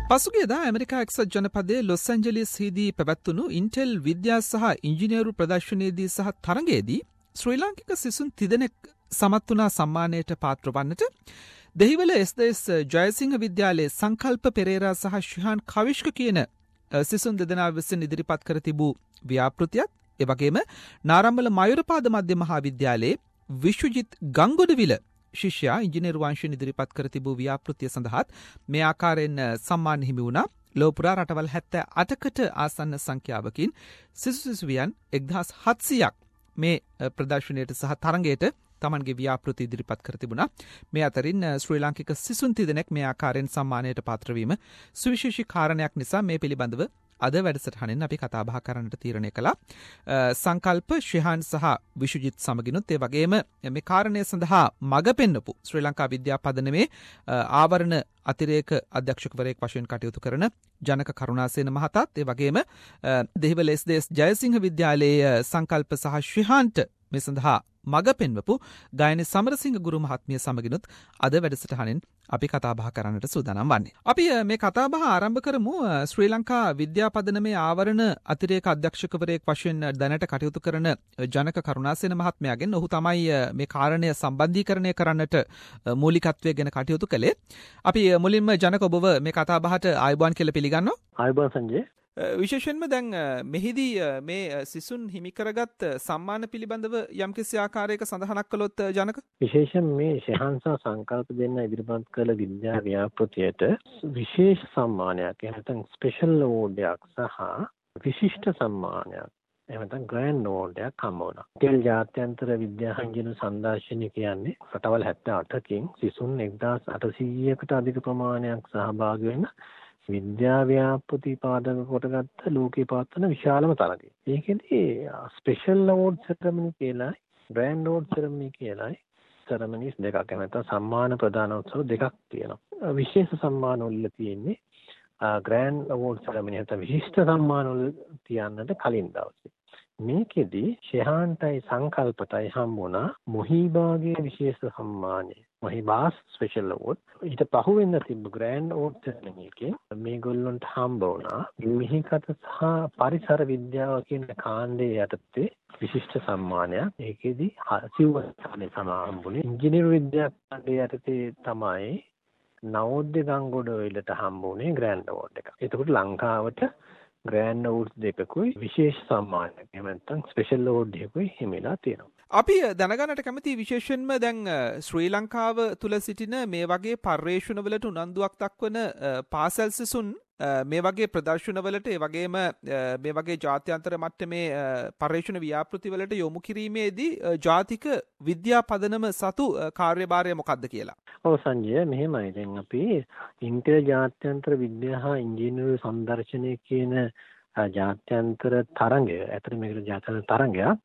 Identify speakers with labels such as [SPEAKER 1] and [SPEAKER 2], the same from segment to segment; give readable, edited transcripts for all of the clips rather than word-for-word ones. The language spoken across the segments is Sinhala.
[SPEAKER 1] පසුගියදා ඇමරිකා එක්සත් ජනපදයේ ලොස් ඇන්ජලිස්හිදී පැවැත්වුණු ඉන්ටෙල් විද්‍යා සහ ඉංජිනේරු ප්‍රදර්ශනයේදී සහ තරඟයේදී ශ්‍රී ලාංකික සිසුන් තිදෙනෙක් සමත් වුණා සම්මානයට පාත්‍ර වන්නට. දෙහිවල එස්.එස්. ජයසිංහ විද්‍යාලයේ සංකල්ප පෙරේරා සහ ශිහාන් කවිෂ්ක කියන සිසුන් දෙදෙනා විසින් ඉදිරිපත් කර තිබූ ව්‍යාපෘතියත් එවැගේම නාරම්බල මයුරපාද මධ්‍ය මහා විද්‍යාලයේ විශ්වජිත් ගංගොඩවිල ශිෂ්‍යයා ඉංජිනේරු වංශයෙන් ඉදිරිපත් කර තිබූ ව්‍යාපෘතිය සඳහාත් මේ ආකාරයෙන් සම්මාන හිමි වුණා. ලෝපුරා රටවල් 78කට ආසන්න සංඛ්‍යාවකින් සිසු සිසුවියන් 1700ක් මේ ප්‍රදර්ශනයට සහ තරඟයට තමන්ගේ ව්‍යාපෘති ඉදිරිපත් කර තිබුණා. මේ අතරින් ශ්‍රී ලාංකික සිසුන් තිදෙනෙක් මේ ආකාරයෙන් සම්මානයට පාත්‍ර වීම සුවිශේෂී කාරණයක් නිසා මේ පිළිබඳව අද වැඩසටහනෙන් අපි කතා බහ කරන්නට තීරණය කළා. සංකල්ප ශිහාන් සහ විශ්වජිත් සමගිනුත් ඒ වගේම මේ කාරණය සඳහා මඟ පෙන්වපු ශ්‍රී ලංකා විද්‍යාපදනමේ ආවරණ අතිරේක අධ්‍යක්ෂකවරයෙක් වශයෙන් කටයුතු කරන ජනක කරුණාසේන මහතාත් ඒ වගේම දෙහිවල එස්.එස්. ජයසිංහ විද්‍යාලයේ සංකල්ප සහ ශිහාන්ට මේ සඳහා මඟ පෙන්වපු ගායනී සමරසිංහ ගුරු මහත්මිය සමගිනුත් අද වැඩසටහනෙන් අපි කතා බහ කරන්නට සූදානම් වන්නේ. අපි මේ කතා බහ ආරම්භ කරමු ශ්‍රී ලංකා විද්‍යාපදනමේ ආවරණ අතිරේක අධ්‍යක්ෂකවරයෙක් වශයෙන් දැනට කටයුතු කරන ජනක කරුණාසේන මහත්මයාගෙන්. ඔහු තමයි මේ කාරණය සම්බන්ධීකරණය කරන්නට මූලිකත්වය ගැන කටයුතු කළේ. අපි මුලින්ම ජනක ඔබව මේ කතා බහට ආයුබෝවන් කියලා පිළිගන්නවා.
[SPEAKER 2] ආයුබෝවන් සංජය.
[SPEAKER 1] විශේෂයෙන්ම දැන් මෙහිදී මේ සිසුන් හිමිකරගත් සම්මාන පිළිබඳව යම්කිසි ආකාරයක සඳහනක් කළොත් ජනක.
[SPEAKER 2] විශේෂයෙන් මේ ශිහාන් සහ සංකල්ප දෙන්න ඉදිරිපත් කළ විද්‍යා ව්‍යාපෘතියට විශේෂ සම්මානයක් එහෙනම් ස්පෙෂල් අවෝඩ් එකක් සහ විශිෂ්ට සම්මානයක් එහෙනම් ග්‍රෑන්ඩ් අවෝඩ් එකක් හම්බ වුණා. ඉන්ටෙල් ජාත්‍යන්තර විද්‍යාංජන සංදර්ශනය කියන්නේ රටවල් 78කින් සිසුන් 1800කට අධික ප්‍රමාණයක් සහභාගී වෙන විද්‍යා ව්‍යාපෘති පාදක කොටගත්ත ලෝකේ පවත්වන විශාලම තරගය. ඒකෙදි ස්පෙෂල් අවෝඩ් සෙරමනි කියලා ග්‍රෑන්ඩ් අවෝඩ් සෙරමනි කියලා සෙරමනිස් දෙකක් නැත්නම් සම්මාන ප්‍රදානෝත්සව දෙකක් තියෙනවා. විශේෂ සම්මාන වල තියෙන්නේ ග්‍රෑන්ඩ් අවෝඩ් සෙරමනි නැත්නම් විශිෂ්ට සම්මාන වල තියන්නට කලින් දවසේ. මේකෙදි ශිහාන්ටයි සංකල්පටයි හම්බුණා මොහිබාගේ විශේෂ සම්මානය. මොහිබාස් ස්පෙෂල් අවෝඩ්. ඊට පහුවෙන්න තිබ්බ ග්‍රෑන්ඩ් අවෝඩ් සෙරමනි එකේ මේගොල්ලන්ට හම්බ වුණා මිහිකත සහ පරිසර විද්‍යාව කියන කාණ්ඩයේ යටතේ විශිෂ්ට සම්මානයක්. ඒකෙදි සිව්වස්ථානයේ සමාහම්බුනේ ඉංජිනේරු විද්‍යා කාණ්ඩයේ යටතේ තමයි නවෝදය ගංගොඩවිලට හම්බුනේ ග්‍රෑන්ඩ් අවෝඩ් එක. එතකොට ලංකාවට ග්‍රෑන්ඩ් අවෝඩ් දෙකකුයි විශේෂ සම්මානයක් එහෙම නැත්නම් ස්පෙෂල් අවෝඩ් එකකුයි හිමිලා තියෙනවා.
[SPEAKER 1] අපි දැනගන්නට කැමති විශේෂයෙන්ම දැන් ශ්‍රී ලංකාව තුල සිටින මේ වගේ පර්යේෂණවලට උනන්දුවක් දක්වන පාසල් සිසුන් මේ වගේ ප්‍රදර්ශනවලට ඒ වගේම මේ වගේ ජාත්‍යන්තර මට්ටමේ පර්යේෂණ ව්‍යාපෘතිවලට යොමු කිරීමේදී ජාතික විද්‍යා පදනම සතු කාර්යභාරය මොකක්ද කියලා.
[SPEAKER 2] ඔව් සංජය මෙහෙමයි. දැන් අපි ඉන්ටෙල් ජාත්‍යන්තර විද්‍යා හා ඉංජිනේරු සංදර්ශනය කියන ජාත්‍යන්තර තරඟය ඇත්තට මේකට ජාත්‍යන්තර තරඟයක්.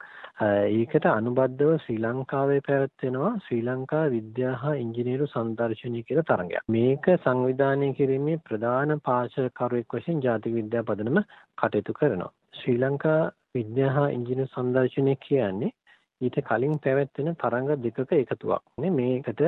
[SPEAKER 2] ඒකට අනුබද්ධව ශ්‍රී ලංකාවේ පැවැත්වෙනවා ශ්‍රී ලංකා විද්‍යා හා ඉංජිනේරු සංදර්ශනය කියලා තරඟයක්. මේක සංවිධානය කිරීමේ ප්‍රධාන පාර්ශවකරුවෙක් වශයෙන් ජාතික විද්‍යා පදනම කටයුතු කරනවා. ශ්‍රී ලංකා විද්‍යා හා ඉංජිනේරු සංදර්ශනය කියන්නේ ඊට කලින් පැවැත්වෙන තරඟ දෙකක එකතුවක්. මේකට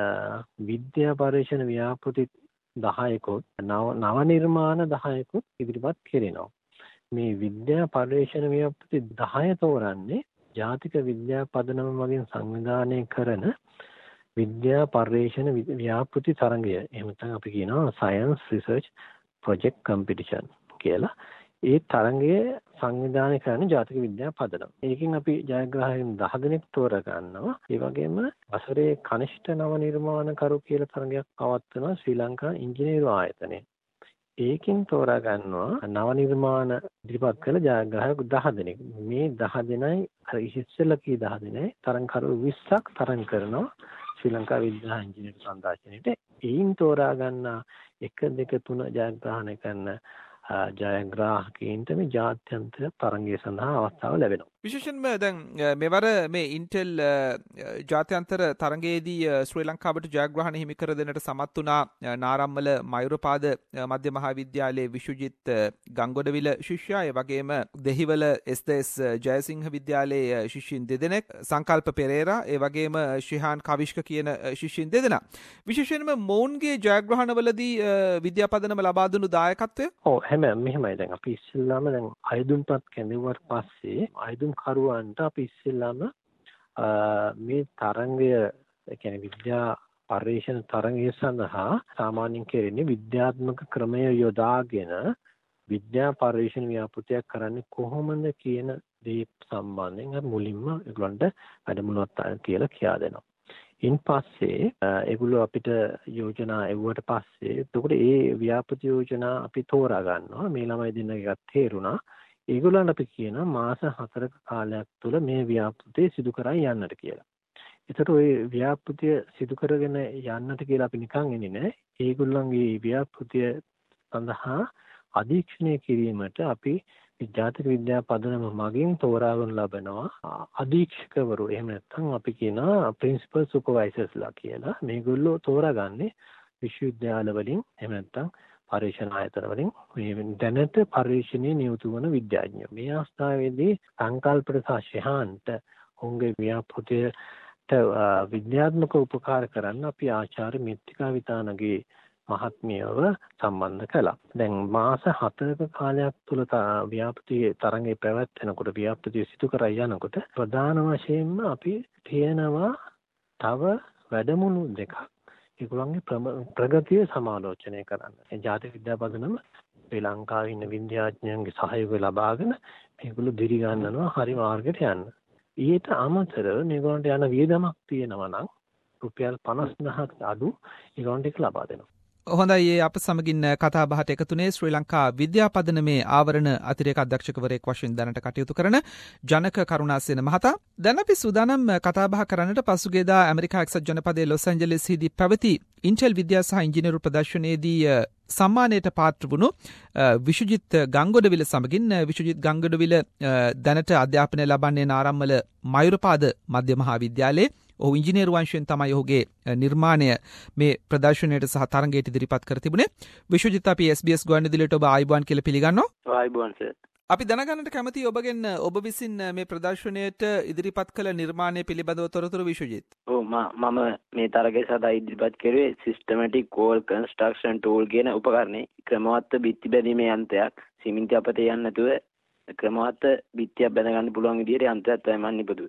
[SPEAKER 2] විද්‍යා පරීක්ෂණ ව්‍යාපෘති 10කුත් නව නිර්මාණ 10කුත් ඉදිරිපත් කෙරෙනවා. මේ විද්‍යා පර්යේෂණ ව්‍යාපෘති 10 තෝරන්නේ ජාතික විද්‍යා පදනම මගින් සංවිධානය කරන විද්‍යා පර්යේෂණ ව්‍යාපෘති තරඟය. එහෙම නැත්නම් අපි කියනවා සයන්ස් රිසර්ච් ප්‍රොජෙක්ට් කම්පිටිෂන් කියලා. ඒ තරඟය සංවිධානය කරන ජාතික විද්‍යා පදනම. ඒකෙන් අපි ජයග්‍රාහකයන් 10 දෙනෙක් තෝරා ගන්නවා. ඒ වගේම වසරේ කනිෂ්ඨ නව නිර්මාණකරු කියලා තරඟයක් පවත්වනවා ශ්‍රී ලංකා ඉංජිනේරු ආයතනය. ඒකෙන් තෝරා ගන්නවා නව නිර්මාණ ඉදිරිපත් කළ ජයග්‍රාහක 10 දෙනෙක්. මේ 10 දෙනයි අර ඉස්සෙල්ලා කී 10 දෙනයි තරඟකරු 20ක් තරඟ කරනවා ශ්‍රී ලංකා විද්‍යා ඉංජිනේරු සංදර්ශනයේට. ඒයින් තෝරා ගන්න 1 2 3 ජයග්‍රහණය කරන ජයග්‍රාහකයින්ට මේ ජාත්‍යන්තර තරඟය සඳහා අවස්ථාව ලැබෙනවා.
[SPEAKER 1] විශේෂයෙන්ම දැන් මෙවර මේ ඉන්ටෙල් ජාත්‍යන්තර තරඟයේදී ශ්‍රී ලංකාවට ජයග්‍රහණ හිමි කර දෙන්නට සමත් වුණා නාරම්මල මයුරපාද මධ්‍ය මහාවිද්‍යාලයේ විශ්වජිත් ගංගොඩවිල ශිෂ්‍යයා, ඒ වගේම දෙහිවල එස්.එස්. ජයසිංහ විද්‍යාලයේ ශිෂ්‍යයින් දෙදෙනෙක්, සංකල්ප පෙරේරා, ඒ වගේම ශිහාන් කවිෂ්ක කියන ශිෂ්‍යයින් දෙදෙනා. විශේෂයෙන්ම මොවුන්ගේ ජයග්‍රහණවලදී විද්‍යාපදනම ලබා දුණු දායකත්වය
[SPEAKER 2] මෙහෙමයි. දැන් අපි ඉස්සෙල්ලාම දැන් අයදුම්පත් කැඳවුවට පස්සේ අයදුම්කරුවන්ට අපි ඉස්සෙල්ලාම මේ තරංගය, ඒ කියන්නේ විද්‍යා පර්යේෂණ තරංගය සඳහා සාමාන්‍යයෙන් කෙරෙන්නේ විද්‍යාත්මක ක්‍රමය යොදාගෙන විද්‍යා පර්යේෂණ ව්‍යාපෘතියක් කරන්නේ කොහොමද කියන දේ සම්බන්ධයෙන් මුලින්ම ඒගොල්ලන්ට වැඩමුළුවක් කියලා කියා දෙනවා. ඉන් පස්සේ ඒගොල්ලෝ අපිට යෝජනා එවුවට පස්සේ එතකොට ඒ ව්‍යාපෘති යෝජනා අපි තෝරා ගන්නවා. මේ ළමයි දෙන්නගේ තේරුණා. ඒගොල්ලන්ට අපි කියනවා මාස 4ක කාලයක් තුළ මේ ව්‍යාපෘතිය සිදු කරන් යන්නට කියලා. ඒතර ওই ව්‍යාපෘතිය සිදු කරගෙන යන්නට කියලා අපි නිකන් එන්නේ නැහැ. ඒගොල්ලන්ගේ ව්‍යාපෘතිය සඳහා අධීක්ෂණය කිරීමට අපි ජාතික විද්‍යා පදනම මගින් තෝරාගෙන ලබනවා අධීක්ෂකවරු. එහෙම නැත්නම් අපි කියනවා ප්‍රින්සිපල් සුපර්වයිසර්ස්ලා කියලා. මේගොල්ලෝ තෝරාගන්නේ විශ්වවිද්‍යාල වලින්, එහෙම නැත්නම් පරීක්ෂණ ආයතන වලින් මේ දැනට පරීක්ෂණයේ නියුතු වන විද්‍යාඥයෝ. මේ අවස්ථාවේදී සංකල්පට සහ ශිහාන්ට ඔවුන්ගේ ව්‍යාපෘතියට විද්‍යාත්මක උපකාර කරන්න අපි ආචාර්ය මිත්තිකා විතානගේ මහත්මියව සම්බන්ධ කළා. දැන් මාස 4ක කාලයක් තුල ව්‍යාපෘතියේ තරඟේ පැවැත්වෙනකොට, ව්‍යාපෘතිය සිදු කර යනකොට ප්‍රධාන වශයෙන්ම අපි තියෙනවා තව වැඩමුළු දෙකක්. ඒගොල්ලන්ගේ ප්‍රගතිය සමාලෝචනය කරන්න. ඒ ජාතික විද්‍යා පදනම ශ්‍රී ලංකාවේ ඉන්න විද්‍යාඥයන්ගේ සහයෝගය ලබාගෙන මේගොල්ලෝ දිරි ගන්නනවා හරි මාර්ගයට යන්න. ඊට අමතරව මේගොල්ලන්ට යන වියදමක් තියෙනවා නම් රුපියල් 50000ක් අඩු ඒගොල්ලන්ට ඒක ලබා දෙනවා.
[SPEAKER 1] හොඳයි, ඒ අප සමගින් කතා බහට එකතුනේ ශ්‍රී ලංකා විද්‍යාපදනමේ ආවරණ අතිරේක අධ්‍යක්ෂකවරයෙක් වශයෙන් දැනට කටයුතු කරන ජනක කරුණාසේන මහතා. දැන් අපි සූදානම් කතා බහ කරන්නට පසුගියදා ඇමරිකා එක්සත් ජනපදයේ ලොස් ඇන්ජලිස්හිදී පැවති ඉන්ටෙල් විද්‍යා සහ ඉංජිනේරු ප්‍රදර්ශනයේදී සම්මානයට පාත්‍ර වුණු විශ්වජිත් ගංගොඩවිල සමගින් විශ්වජිත් ගංගොඩවිල දැනට අධ්‍යාපනය ලබන්නේ නාරම්මල මයුරපාද මධ්‍ය මහාවිද්‍යාලයේ. ඔහු ඉංජිනේරු වංශයෙන් තමයි ඔහුගේ නිර්මාණය මේ ප්‍රදර්ශනයට සහ තරඟයට ඉදිරිපත් කර තිබුණේ. විශ්වජිත්, අපි SBS ගුවන්විදුලියට ඔබ ආයුබෝවන් කියලා පිළිගන්නවා.
[SPEAKER 2] ආයුබෝවන් සර්.
[SPEAKER 1] අපි දැනගන්නට කැමතියි ඔබගෙන් ඔබ විසින් මේ ප්‍රදර්ශනයට ඉදිරිපත් කළ නිර්මාණය පිළිබඳව තොරතුරු විශ්වජිත්.
[SPEAKER 3] මම මේ තරගය සඳහා ඉදිරිපත් කරුවේ සිස්ටමැටික් වෝල් කන්ස්ට්‍රක්ෂන් ටූල් කියන උපකරණය. ක්‍රමවත් බිත්ති බැඳීමේ යන්ත්‍රයක්. සිමෙන්ති අපතේ යන්නේ නැතුව ක්‍රමවත් බිත්තියක් බැඳ ගන්න පුළුවන් විදිහට යන්ත්‍රයක් තමයි මම නිපදුවේ.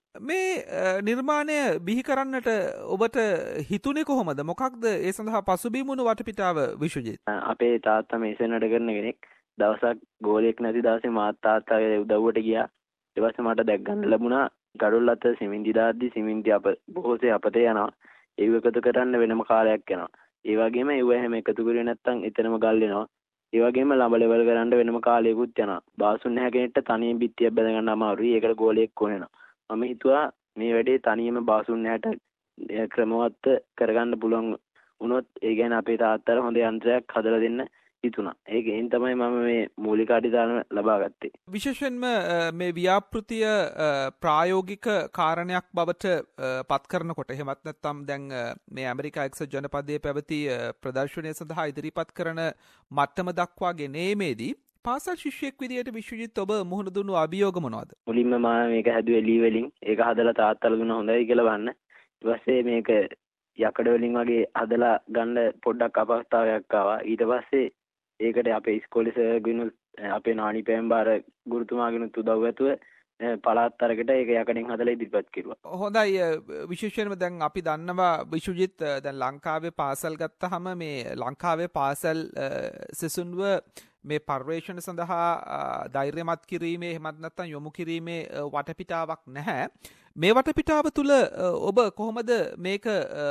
[SPEAKER 1] මේ නිර්මාණය බිහි කරන්නට ඔබට හිතුනේ කොහොමද? මොකක්ද ඒ සඳහා පසුබිම් වුණු වටපිටාව විශ්වජිත්?
[SPEAKER 3] අපේ තාත්තා මේසෙන් වැඩ කරන කෙනෙක්. දවසක් ගෝලයක් නැති දවසේ මාත් තාත්තාගේ උදව්වට ගියා. ඊට පස්සේ මට දැක් ගන්න ලැබුණා ගඩොල් අත සිමෙන්ති දාද්දි සිමෙන්ති බොහෝසේ අපතේ යනවා. ඒව එකතු කරන්න වෙනම කාලයක් යනවා. ඒ වගේම ඒව හැම එකතු කරුවේ නැත්නම් එතනම ගල් වෙනවා. ඒ වගේම ළඹ ලෙවල් කරන්න වෙනම කාලයකුත් යනවා. බාසුන් නැහැ කෙනෙක්ට තනියෙන් බිත්තියක් බැඳ ගන්න අමාරුයි. ඒකට ගෝලයක් ඕනෙනවා. මම හිතුවා මේ වැඩේ තනියම බාසුන් නැහැට ක්‍රමවත් කරගන්න පුළුවන් වුණොත් ඒ කියන්නේ අපේ තාත්තට හොඳ යන්ත්‍රයක් හදලා දෙන්න හිතුණා. ඒකෙන් තමයි මම මේ මූලික අඩිතාලම ලබා ගත්තේ.
[SPEAKER 1] විශේෂයෙන්ම මේ ව්‍යාපෘතිය ප්‍රායෝගික කාරණයක් බවට පත් කරනකොට, එහෙමත් නැත්නම් දැන් මේ ඇමරිකා එක්සත් ජනපදයේ පැවති ප්‍රදර්ශනය සඳහා ඉදිරිපත් කරන මට්ටම දක්වා ගෙනීමේදී පාසල් ශිෂ්‍යයෙක් විදියට විශ්වජිත් ඔබ මුහුණ දුන්නු අභියෝග මොනවද?
[SPEAKER 3] මුලින්ම මම මේක හැදුවේ ලී වලින්. ඒක හදලා තාත්තලා දුන්න හොඳයි කියලා වන්න. ඊට පස්සේ මේක යකඩ වලින් වගේ හදලා ගන්න පොඩ්ඩක් අපහසුතාවයක් ආවා. ඊට පස්සේ ඒකට අපේ ඉස්කෝලේ සර්ගෙනුත් අපේ නානි පෑම්බාර ගුරුතුමාගෙනුත් උදව් ඇතුව පළාත් තරකට ඒක යකඩෙන් හදලා ඉදිරිපත් කෙරුවා.
[SPEAKER 1] හොඳයි. විශේෂයෙන්ම දැන් අපි දන්නවා විශ්වජිත්, දැන් ලංකාවේ පාසල් ගත්තාම මේ ලංකාවේ පාසල් සිසුන්ව මේ පර්යේෂණ සඳහා ධෛර්යමත් කිරීමේ, එහෙමත් නැත්නම් යොමු කිරීමේ වටපිටාවක් නැහැ. මේ වටපිටාව තුළ ඔබ කොහොමද මේක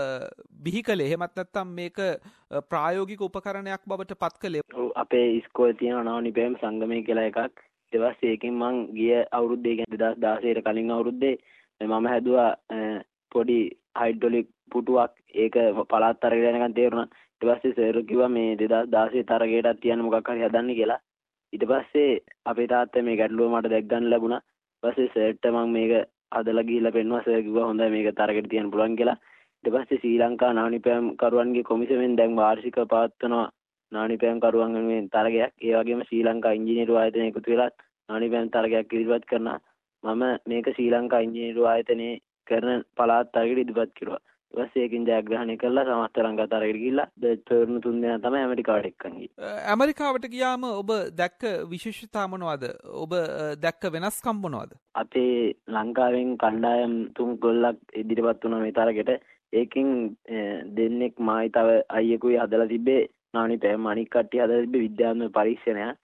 [SPEAKER 1] බිහි කළේ? එහෙමත් නැත්නම් මේක ප්‍රායෝගික උපකරණයක් බවට පත් කළේ?
[SPEAKER 3] අපේ ඉස්කෝලේ තියෙන නානිපෑම් සංගමය කියලා එකක්. ඊට පස්සේ ඒකෙන් මං ගිය අවුරුද්දේ, කියන්නේ 2016 කලින් අවුරුද්දේ මම හැදුවා පොඩි හයිඩ්‍රොලික් පුටුවක්. ඒක පළාත් තරගයට යනකම් තේරුණා. ඊට පස්සේ සර් කිව්වා මේ 2016 තරගයටත් තියන්න මොකක් හරි හදන්න කියලා. ඊට පස්සේ අපේ තාත්තා මේ ගැටලුව මට දැක් ගන්න ලැබුණා. ඊපස්සේ සර්ට මම මේක හදලා ගිහිල්ලා පෙන්නුවා. සර් කිව්වා හොඳයි මේක තරකට තියන්න පුළුවන් කියලා. ඊට පස්සේ ශ්‍රී ලංකා නානිපෑම් කරුවන්ගේ කොමිසමෙන් දැන් වාර්ෂික පවත්වනවා නානිපෑම් කරුවන් වෙනුවෙන් තරගයක්. ඒ වගේම ශ්‍රී ලංකා ඉංජිනේරු ආයතනය එකතු වෙලා නානිපෑම් තරගයක් ඉදිරිපත් කරනවා. මම මේක ශ්‍රී ලංකා ඉංජිනේරු ආයතනයේ කරන පළාත් තරගයට ඉදිරිපත් කරුවා. ඊට පස්සේ ඒකෙන් ජයග්‍රහණය කළා සමස්ත ලංකා තරගයට ගිහිල්ලා තරුණ 3 දෙනා තමයි ඇමරිකාවට එක්කන් ගියේ.
[SPEAKER 1] ඇමරිකාවට ගියාම ඔබ දැක්ක විශේෂතා මොනවද? ඔබ දැක්ක වෙනස්කම් මොනවද?
[SPEAKER 3] අපේ ලංකාවෙන් කණ්ඩායම් 3 ගොල්ලක් ඉදිරිපත් වුණා මේ තරගෙට. ඒකෙන් දෙන්නෙක් මායි තව අයියෙකුයි හදලා තිබ්බේ නානිපෑම්, අනික් කට්ටිය හදලා තිබ්බේ විද්‍යාත්මක පරීක්ෂණයක්.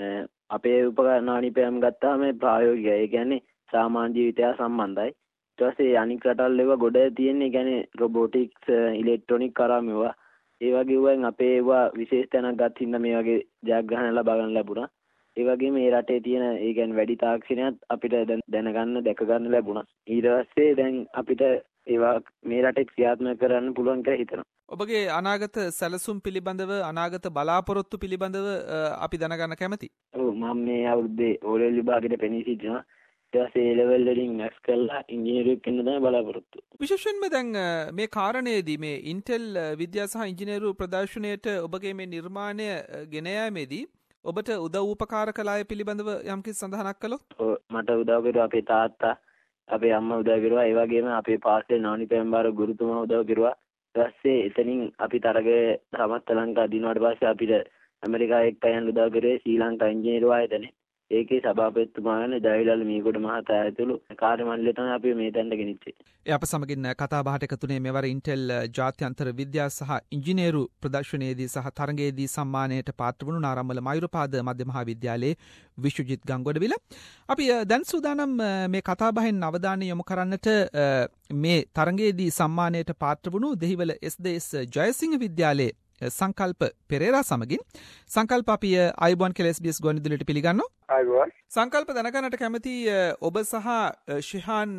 [SPEAKER 3] අපේ නානිපෑම් ගත්තාම ප්‍රායෝගිකයි. ඒ කියන්නේ සාමාන්‍ය ජීවිතය සම්බන්ධයි. ඊට පස්සේ අනික් රටවල් ඒවා ගොඩ තියෙන්නේ. ඒ කියන්නේ රොබෝටික්ස්, ඉලෙක්ට්‍රොනික කරා මේවා. ඒ වගේ වුණෙන් අපේ ඒවා විශේෂ තැනක් ගත්ත හින්දා මේ වගේ ජයග්‍රහණ ලබා ගන්න ලැබුණා. ඒ වගේම මේ රටේ තියෙන ඒ කියන්නේ වැඩි තාක්ෂණයක් අපිට දැනගන්න දැක ගන්න ලැබුණා. ඊට පස්සේ දැන් අපිට ඒවා මේ රටේ ක්‍රියාත්මක කරන්න පුළුවන් කියලා හිතනවා.
[SPEAKER 1] ඔබගේ අනාගත සැලසුම් පිළිබඳව, අනාගත බලාපොරොත්තු පිළිබඳව අපි දැනගන්න කැමතියි.
[SPEAKER 3] ඔව් මම මේ අවුරුද්දේ ඕලෙවල් විභාගෙට පෙනී සිටිනවා. ඊට පස්සේ ඒ ලෙවල් වලින් මැක්ස් කරලා ඉංජිනේරුවෙක් වෙන්න තමයි බලාපොරොත්තු.
[SPEAKER 1] විශේෂයෙන්ම දැන් මේ කාරණේදී මේ ඉන්ටෙල් විද්‍යා සහ ඉංජිනේරු ප්‍රදර්ශනයේට ඔබගේ මේ නිර්මාණය ගෙන යාමේදී ඔබට උදව් උපකාර කළ අය පිළිබඳව යම්කිසි සඳහනක් කළොත්?
[SPEAKER 3] මට උදව් කරුවා අපේ තාත්තා, අපේ අම්මා උදව් කරුවා. ඒ වගේම අපේ පාසලේ නානිපෑම් බාර ගුරුතුමා උදව් කරුවා. ඊට පස්සේ එතනින් අපි තරගයේ සමස්ත ලංකා දිනුවාට පස්සේ අපිට ඇමරිකාවේ එක්ක යන්න උදව් කරේ ශ්‍රී ලංකා ඉංජිනේරු ආයතනය. ඒකේ සභාපතිතුමා වන ජයවිලාල් මීගොඩ මහතා ඇතුළු කාර්ය මණ්ඩලය තමයි අපි මේ තැනට ගෙනිච්චේ.
[SPEAKER 1] අප සමගින් කතා බහට එකතුනේ මෙවර ඉන්ටෙල් ජාත්‍යන්තර විද්‍යා සහ ඉංජිනේරු ප්‍රදර්ශනයේදී සහ තරගයේදී සම්මානයට පාත්‍ර වුණු නාරම්මල මයුරපාද මධ්‍ය මහා විද්‍යාලයේ විශ්වජිත් ගංගොඩවිල. අපි දැන් සූදානම් මේ කතා බහෙන් අවධානය යොමු කරන්නට මේ තරගයේදී සම්මානයට පාත්‍ර වුණු දෙහිවල එස්.දේ.එස්. ජයසිංහ විද්‍යාලයේ සංකල්ප පෙරේරා සමගින්. සංකල්ප අපි අයිබෝන් කියලා SBS ගුවන්විදුලියට පිළිගන්නවා.
[SPEAKER 4] අයිබෝන්.
[SPEAKER 1] සංකල්ප දැනගන්නට කැමති ඔබ සහ ශිහාන්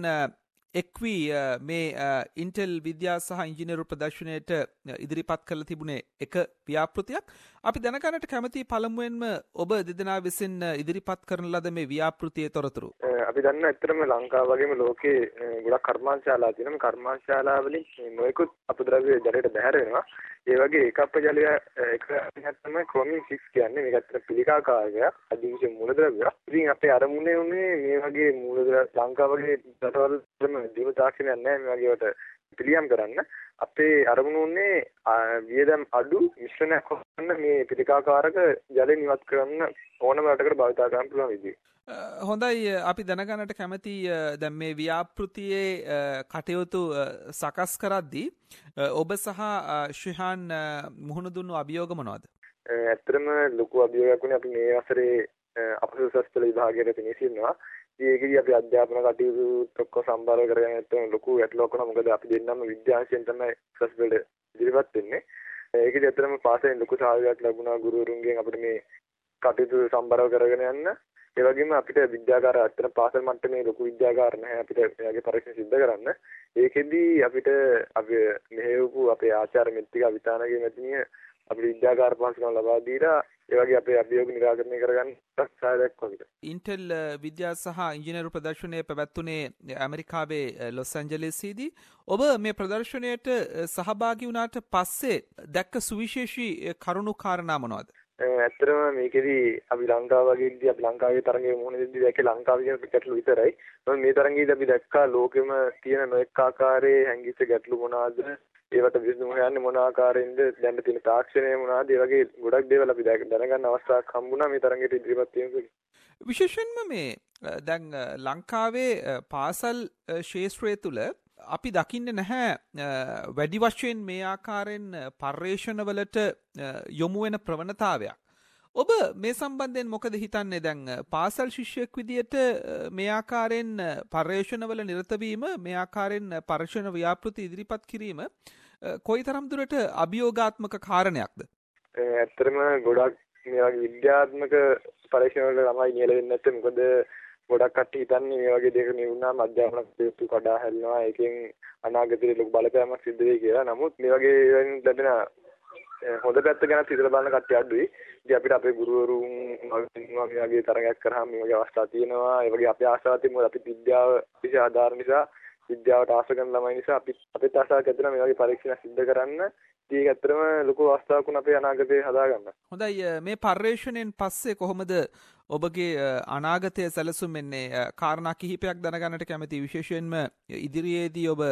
[SPEAKER 1] එක්වී මේ ඉන්ටෙල් විද්‍යා සහ ඉංජිනේරු ප්‍රදර්ශනයට ඉදිරිපත් කරලා තිබුණේ එක ව්‍යාපෘතියක්. අපි දැනගන්නට කැමති පළමුවෙන්ම ඔබ දෙදෙනා විසින් ඉදිරිපත් කරන ලද මේ ව්‍යාපෘතියේ තොරතුරු.
[SPEAKER 4] අපි දන්න ඇත්තටම ලංකාව වගේම ලෝකේ ගොඩක් කර්මාන්තශාලා තියෙනවා. මේ කර්මාන්තශාලා වලින් නොයෙකුත් අපද්‍රව්‍ය ජලයට බැහැර වෙනවා. ඒ වගේ එකප්ප ජලය එක තමයි ක්‍රොමින් 6 කියන්නේ. මේක ඇත්තට පිළිකාකාරයක්. අදිවිශේෂ මූලද්‍රව්‍යයක්. ඉතින් අපේ අරමුණේ උනේ මේ වගේ මූලද්‍රව්‍ය ලංකාව වගේ රටවල් දිනු තාක්ෂණයක් නැහැ මේ වගේවට පිළියම් කරන්න. අපේ අරමුණ උනේ වියදම් අඩු මිශ්‍රණයක් හොයන්න මේ පිළිකාකාරක ජලය නිවත් කරන්න ඕනම රටකට භාවිත කරන්න පුළුවන් විදිහ.
[SPEAKER 1] හොඳයි අපි දැනගන්නට කැමති දැන් මේ ව්‍යාපෘතියේ කටයුතු සකස් කරද්දී ඔබ සහ ශිහාන් මුහුණ දුන්නු අභියෝග මොනවද?
[SPEAKER 4] ඇත්තටම ලොකු අභියෝගයක් වුණේ අපි මේ වසරේ අපසුසස් පෙළ විභාගයට තෙනී සිටිනවා. ඒකෙදි අපි අධ්‍යාපන කටයුතු ඔක්කොම සම්බන්ධ කරගෙන නැත්නම් ලොකු ගැටලුවක් වුණා. මොකද අපි දෙන්නම විද්‍යාංශයෙන් තමයි අපසුසස් පෙළ ඉදිරිපත් වෙන්නේ. ඒකෙදි ඇත්තටම පාසලෙන් ලොකු සහයෝගයක් ලැබුණා ගුරුවරුන්ගෙන් අපිට මේ කටයුතු සම්බන්ධ කරගෙන යන්න. ඒ වගේම අපිට විද්‍යාගාර අතර පාසල් මට්ටමේ ලොකු විද්‍යාගාර නැහැ අපිට එයාගේ පරීක්ෂණ සිද්ධ කරන්න. ඒකෙදි අපිට අපි මෙහෙවපු අපේ ආචාර්ය මෙත්තිකා විතානගේ මැතිණිය අපිට විද්‍යාගාර පහසුකම් ලබා දීලා ඒ වගේ අපේ අභියෝග නිරාකරණය කරගන්න සහාය දක්වනවා.
[SPEAKER 1] ඉන්ටෙල් විද්‍යා සහ ඉංජිනේරු ප්‍රදර්ශනයේ පැවැත්වුණේ ඇමරිකාවේ ලොස් ඇන්ජලිස්‌දී. ඔබ මේ ප්‍රදර්ශනයට සහභාගී වුණාට පස්සේ දැක්ක සුවිශේෂී කරුණු කාරණා මොනවද?
[SPEAKER 4] ඇත්තටම මේකෙදි අපි ලංකාව වගේදී අපි ලංකාවේ තරගයේ මුහුණ දෙද්දී දැක්කේ ලංකාවේ කියන ගැටලු විතරයි. මොකද මේ තරගයේදී අපි දැක්කා ලෝකෙම තියෙන නොඑක ආකාරයේ හැංගිච්ච ගැටලු මොනවාද? ඒවට විසඳුම හොයන්නේ මොන ආකාරයෙන්ද? දැන් තියෙන තාක්ෂණය මොනවාද? ඒ වගේ ගොඩක් දේවල් අපි දැනගන්න අවස්ථාවක් හම්බුණා මේ තරගයට ඉදිරිපත් වීමේදී.
[SPEAKER 1] විශේෂයෙන්ම මේ දැන් ලංකාවේ පාසල් ශාස්ත්‍රය තුල අපි දකින්නේ නැහැ වැඩි වශයෙන් මේ ආකාරයෙන් පර්යේෂණවලට යොමු වෙන ප්‍රවණතාවයක්. ඔබ මේ සම්බන්ධයෙන් මොකද හිතන්නේ? දැන් පාසල් ශිෂ්‍යයෙක් විදියට මේ ආකාරයෙන් පර්යේෂණවල නිරත වීම, මේ ආකාරයෙන් පරීක්ෂණ ව්‍යාපෘති ඉදිරිපත් කිරීම කොයිතරම් දුරට අභියෝගාත්මක කාරණයක්ද?
[SPEAKER 4] ඇත්තටම ගොඩක් මේ වගේ විද්‍යාත්මක පරීක්ෂණ වල ළමයි නියැල වෙන්නේ නැත්නම් මොකද ගොඩක් කට්ටිය හිතන්නේ මේ වගේ දෙයක නිවුණාම අධ්‍යාපන කටයුතු කඩා හැලෙනවා. ඒකෙන් අනාගතයේ ලොකු බලපෑමක් සිද්ධ වෙයි කියලා. නමුත් මේ වගේ ලැබෙන හොඳ පැත්ත ගැන හිතලා බලන කට්ටිය අඩුයි. ඉතින් අපිට අපේ ගුරුවරුන් මේ වගේ තරගයක් කරාම මේ වගේ අවස්ථා තියෙනවා. ඒ වගේ අපේ ආසාව තියෙනවා. අපි විද්‍යාව විෂය ආධාර නිසා විද්‍යාවට ආස කරන ළමයි නිසා අපිත් ආසාවක් ඇතිවෙනවා මේ වගේ පරීක්ෂණ සිද්ධ කරන්න. ඒක ඇත්තටම ලොකු අවස්ථාවක් වුණා අපේ අනාගතේ හදාගන්න.
[SPEAKER 1] හොඳයි මේ පර්යේෂණයෙන් පස්සේ කොහොමද ඔබගේ අනාගතය සැලසුම් වෙන්නේ? කාරණා කිහිපයක් දැනගන්නට කැමති. විශේෂයෙන්ම ඉදිරියේදී ඔබ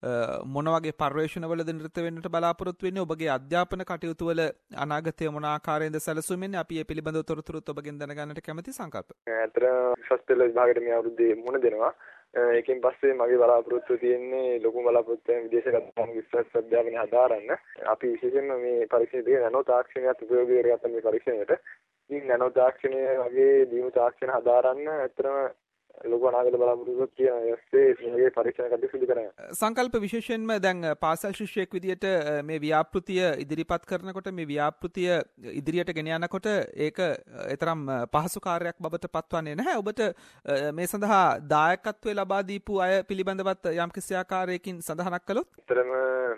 [SPEAKER 1] මොන වගේ පර්යේෂණවලද නිරත වෙන්නට බලාපොරොත්තු වෙන්නේ? ඔබගේ අධ්‍යාපන කටයුතු වල අනාගතය මොන ආකාරයෙන්ද සැලසුම් වෙන්නේ? අපි මේ පිළිබඳව තොරතුරුත් ඔබගෙන් දැනගන්නට කැමති. සංකල්ප.
[SPEAKER 4] ඇත්තටම ෆස්ට් විභාගයට මේ අවුරුද්දේ මුණ දෙනවා. ඒකෙන් පස්සේ මගේ බලාපොරොත්තුව තියෙන්නේ ලොකුම බලාපොරොත්තුව විදේශගත විශ්වාස අධ්‍යාපනය හදාරන්න. අපි විශේෂයෙන්ම මේ පරීක්ෂණයේදී නැනෝ තාක්ෂණයක් උපයෝගී කරගත්ත මේ පරීක්ෂණයට. ඉතින් නැනෝ තාක්ෂණය වගේ දියුණු තාක්ෂණ හදාරන්න ඇත්තටම ලොකු අනාගත බලාපොරොත්තුවක් තියෙනවා. ඒස්සේ මේ පරීක්ෂණ කටයුතු සිදු කරනවා.
[SPEAKER 1] සංකල්ප විශේෂයෙන්ම දැන් පාසල් ශිෂ්‍යයෙක් විදියට මේ ව්‍යාපෘතිය ඉදිරිපත් කරනකොට මේ ව්‍යාපෘතිය ඉදිරියට ගෙන යනකොට ඒක තරම් පහසු කාර්යයක් බවට පත්වන්නේ නැහැ. ඔබට මේ සඳහා දායකත්වය ලබා දීපු අය පිළිබඳවත් යම්කිසි ආකාරයකින් සඳහනක් කළොත්?
[SPEAKER 4] ඇත්තටම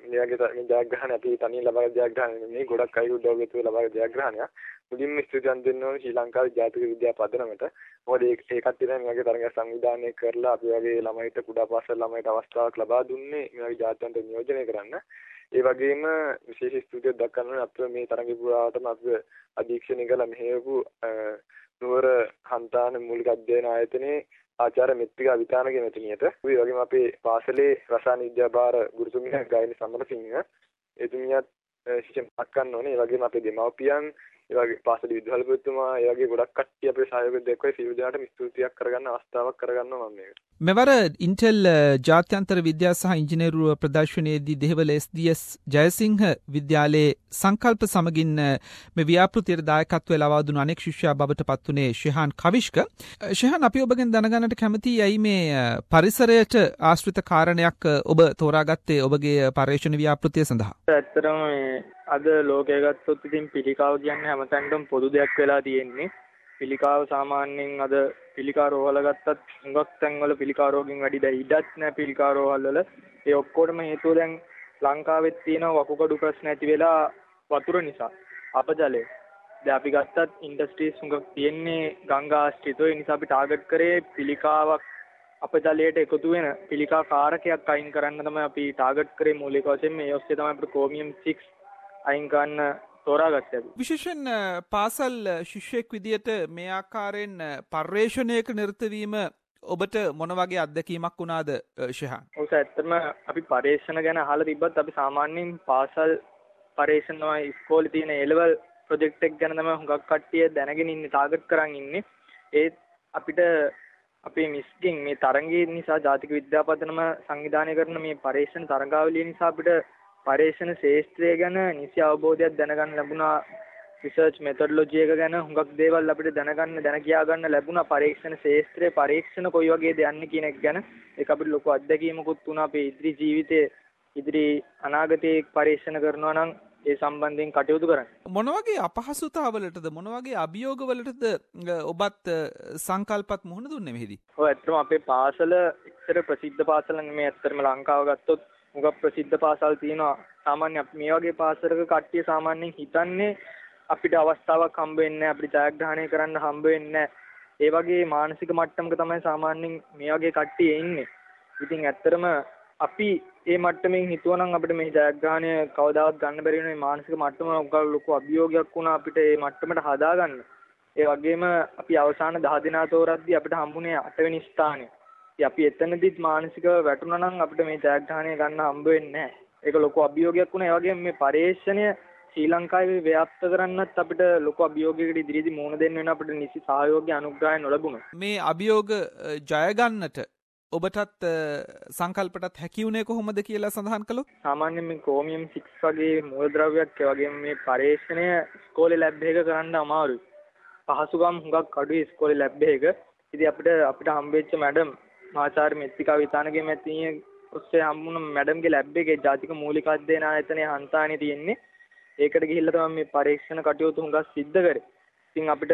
[SPEAKER 4] මේ ජයග්‍රහණ අපි තනියෙන් ලබාගත් ජයග්‍රහණය නෙමෙයි. ගොඩක් අය උදව්වෙත් ලබාගත් ජයග්‍රහණයක්. මුලින්ම ස්තුතිවන්ත වෙන්න ඕනේ ශ්‍රී ලංකාවේ ජාතික විද්‍යා පදනමට. මොකද ඒ කට්ටිය දැන් මේ වගේ තරගයක් සංවිධානය කරලා අපි වගේ ළමයිට කුඩා පාසල් ළමයිට අවස්ථාවක් ලබා දුන්නේ මේ වගේ ජාත්‍යන්තර නියෝජනය කරන්න. ඒ වගේම විශේෂ ස්තුතියක් දක්වන්න අපේ මේ තරගය පුරාවටම අපි අධීක්ෂණය කළ මෙහෙයපු නුවර හන්තාන මූලික අධ්‍යයන ආයතනයේ ආචාර්ය මෙත්තිකා විතානගේ මෙතනියට. ඒ වගේම අපේ පාසලේ රසායන විද්‍යා භාර ගුරුතුමිය ගායනි සමරසිංහ එතුමියත් ශිෂ්‍යමක් ගන්න ඕනේ. ඒ වගේම අපේ දෙමව්පියන් ඒ වගේ පාසල විදුහල්පතිතුමා ඒ වගේ ගොඩක් කට්ටිය අපේ සහයෝගය දක්වයි. සියලු දෙනාටම ස්තුතියක් කරගන්න අවස්ථාවක් කරගන්නවා මම මේක.
[SPEAKER 1] මෙවර ඉන්ටෙල් ජාත්‍යන්තර විද්‍යා සහ ඉංජිනේරු ප්‍රදර්ශනයේදී දෙහිවල SDS ජයසිංහ විද්‍යාලයේ සංකල්ප සමගින් මේ ව්‍යාපෘතියට දායකත්වය ලබා දුණු අනෙක් ශිෂ්‍යයා බවට පත්ුනේ ශෙහාන් කවිෂ්ක. ශෙහාන්, අපි ඔබගෙන් දැනගන්නට කැමතියි ඇයි මේ පරිසරයට ආශ්‍රිත කාරණයක් ඔබ තෝරාගත්තේ ඔබගේ පර්යේෂණ ව්‍යාපෘතිය සඳහා?
[SPEAKER 5] ඇත්තටම අද ලෝකය ගත්තොත් ඉතින් පිළිකාව කියන්නේ හැමතැනටම පොදු දෙයක් වෙලා තියෙන්නේ. පිළිකාව සාමාන්‍යයෙන් අද පිළිකා රෝහල ගත්තත් හුඟක් තැන්වල පිළිකා රෝගීන් වැඩි දැන් ඉඩක් නැහැ පිළිකා රෝහල් වල. ඒ ඔක්කොටම හේතුව දැන් ලංකාවෙත් තියෙන වකුගඩු ප්‍රශ්න ඇති වෙලා වතුර නිසා අපජලය. දැන් අපි ගත්තත් ඉන්ඩස්ට්‍රීස් හුඟක් තියෙන්නේ ගංගා ආශ්‍රිතව. ඒ නිසා අපි ටාගට් කරේ පිළිකාවක් අපජලයට එකතු වෙන පිළිකා කාරකයක් අයින් කරන්න තමයි අපි ටාගට් කරේ මූලික වශයෙන්. මේ ඔස්සේ තමයි අපිට ක්‍රෝමියම් 6 අයින් කරන්න තෝරාගත්තේ. විශේෂයෙන්
[SPEAKER 1] පාසල් ශිෂ්‍යෙක් විදියට මේ ආකාරයෙන් පර්යේෂණයක නිරත වීම ඔබට මොන වගේ අත්දැකීමක් වුණාද ශෙහාන්?
[SPEAKER 5] ඔව් ඇත්තටම අපි පර්යේෂණ ගැන අහලා තිබ්බත් අපි සාමාන්‍යයෙන් පාසල් පර්යේෂණ තමයි ඉස්කෝලේ තියෙන A-level ප්‍රොජෙක්ට් එක ගැන තමයි හුඟක් කට්ටිය දැනගෙන ඉන්නේ, ටාගට් කරන් ඉන්නේ. ඒත් අපිට අපේ මිස්ගෙන් මේ තරඟය නිසා ජාතික විද්‍යාපදනම සංවිධානය කරන මේ පර්යේෂණ තරඟාවලිය නිසා අපිට පර්යේෂණ ශාස්ත්‍රය ගැන නිසි අවබෝධයක් දැනගන්න ලැබුණා. රිසර්ච් මෙතොඩොලොජි එක ගැන හුඟක් දේවල් අපිට දැන කියා ගන්න ලැබුණා. පරීක්ෂණ ශාස්ත්‍රයේ පරීක්ෂණ කොයි වගේද යන්නේ කියන එක ගැන ඒක අපිට ලොකු අත්දැකීමකුත් වුණා. අපේ ඉදිරි ජීවිතයේ ඉදිරි අනාගතයේ පරීක්ෂණ කරනවා නම් ඒ සම්බන්ධයෙන් කටයුතු කරන්න.
[SPEAKER 1] මොන වගේ අපහසුතාවලටද මොන වගේ අභියෝගවලටද ඔබත් සංකල්පත් මුහුණ දුන්නේ මෙහිදී?
[SPEAKER 5] ඔව් ඇත්තටම අපේ පාසල එක්තර ප්‍රසිද්ධ පාසල නෙමෙයි. ඇත්තටම ලංකාව ගත්තොත් හුඟක් ප්‍රසිද්ධ පාසල් තියෙනවා. සාමාන්‍ය මේ වගේ පාසලක කට්ටිය සාමාන්‍යයෙන් හිතන්නේ අපිට අවස්ථාවක් හම්බ වෙන්නේ නැහැ, අපිට ජයග්‍රහණය කරන්න හම්බ වෙන්නේ නැහැ. ඒ වගේ මානසික මට්ටමක තමයි සාමාන්‍යයෙන් මේ වගේ කට්ටිය ඉන්නේ. ඉතින් ඇත්තටම අපි මේ මට්ටමින් හිතුවනම් අපිට මේ ජයග්‍රහණය කවදාවත් ගන්න බැරි වෙන මේ මානසික මට්ටම උගල් ලොකු අභියෝගයක් වුණා අපිට මේ මට්ටමට හදාගන්න. ඒ වගේම අපි අවසාන 10 දිනා තෝරද්දී අපිට හම්බුනේ 8 වෙනි ස්ථානය. ඉතින් අපි එතනදිත් මානසිකව වැටුණා නම් අපිට මේ ජයග්‍රහණය ගන්න හම්බ වෙන්නේ නැහැ. ඒක ලොකු අභියෝගයක් වුණා. ඒ වගේම මේ පරීක්ෂණය ශ්‍රී ලංකාවේ ව්‍යාප්ත කරන්නත් අපිට ලොකු අභියෝගයකට ඉදිරියේදී මුහුණ දෙන්න වෙන අපිට නිසි සහයෝගය අනුග්‍රහය නොලැබුණා.
[SPEAKER 1] මේ අභියෝග ජය ගන්නට ඔබටත් සංකල්පටත් හැකි වුණේ කොහොමද කියලා සඳහන් කළොත්?
[SPEAKER 5] සාමාන්‍යයෙන් මේ ක්‍රෝමියම් 6 වගේ මූලද්‍රව්‍යයක් ඒ වගේම මේ පරීක්ෂණය ඉස්කෝලේ ලැබ් එකක කරන්න අමාරුයි. පහසුකම් හුඟක් අඩුයි ඉස්කෝලේ ලැබ් එකක. ඉතින් අපිට හම්බෙච්ච මැඩම් ආචාර්ය මෙත්තිකා විතානගේ මැතිණිය ඔස්සේ හම්බුන මැඩම්ගේ ලැබ් එකේ ජාතික මූලික අධ්‍යයන ආයතනයේ හන්තානේ තියෙන්නේ. ඒකට ගිහිල්ලා තමයි මේ පරීක්ෂණ කටයුතු හුඟක් සිද්ධ කරේ. ඉතින් අපිට